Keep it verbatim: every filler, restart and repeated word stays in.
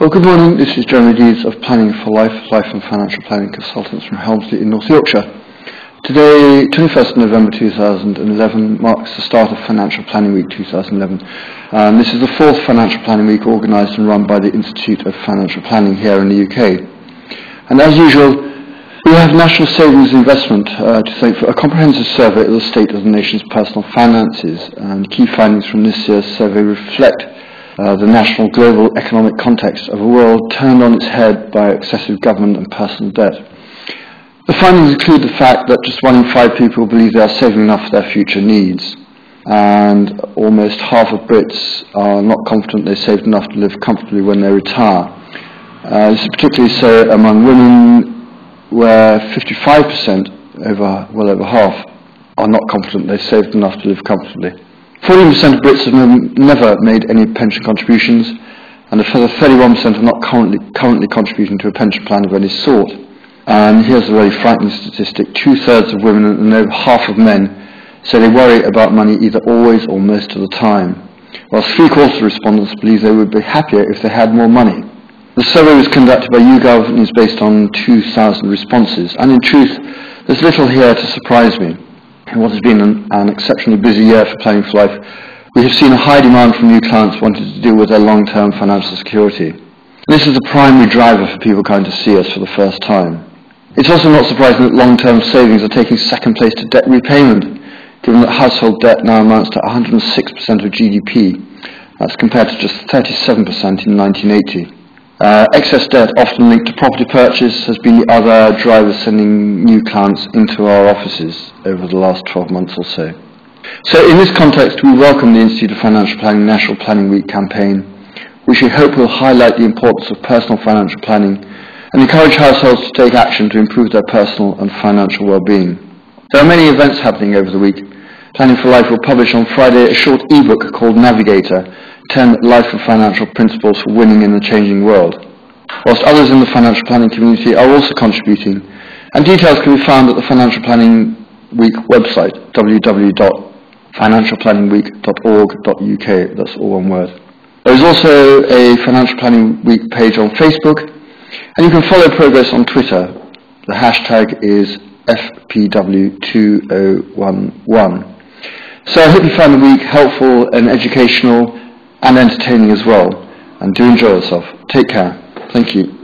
Well, good morning. This is Jeremy Deeds of Planning for Life, Life and Financial Planning Consultants from Helmsley in North Yorkshire. Today, twenty-first of November two thousand eleven, marks the start of Financial Planning Week two thousand eleven. And this is the fourth Financial Planning Week organised and run by the Institute of Financial Planning here in the U K. And as usual, we have National Savings Investment uh, to thank for a comprehensive survey of the state of the nation's personal finances. And key findings from this year's survey reflect Uh, the national global economic context of a world turned on its head by excessive government and personal debt. The findings include the fact that just one in five people believe they are saving enough for their future needs, and almost half of Brits are not confident they saved enough to live comfortably when they retire. Uh, this is particularly so among women, where fifty-five percent, over well over half, are not confident they've saved enough to live comfortably. forty percent of Brits have never made any pension contributions, and a further thirty-one percent are not currently, currently contributing to a pension plan of any sort. And here's a very frightening statistic. Two-thirds of women and over half of men say they worry about money either always or most of the time, while three-quarters of respondents believe they would be happier if they had more money. The survey was conducted by YouGov and is based on two thousand responses, and in truth, there's little here to surprise me. In what has been an, an exceptionally busy year for Planning for Life, we have seen a high demand from new clients wanting to deal with their long-term financial security. This is the primary driver for people coming to see us for the first time. It's also not surprising that long-term savings are taking second place to debt repayment, given that household debt now amounts to one hundred six percent of G D P. That's compared to just thirty-seven percent in nineteen eighty. Uh, excess debt, often linked to property purchase, has been the other driver sending new clients into our offices over the last twelve months or so. So in this context, we welcome the Institute of Financial Planning National Planning Week campaign, which we hope will highlight the importance of personal financial planning and encourage households to take action to improve their personal and financial well-being. There are many events happening over the week. Planning for Life will publish on Friday a short e-book called Navigator, ten Life and Financial Principles for Winning in the Changing World, whilst others in the financial planning community are also contributing, and details can be found at the Financial Planning Week website, w w w dot financial planning week dot org dot u k, that's all one word. There is also a Financial Planning Week page on Facebook, and you can follow progress on Twitter. The hashtag is F P W two thousand eleven. So I hope you found the week helpful and educational and entertaining as well, and do enjoy yourself. Take care. Thank you.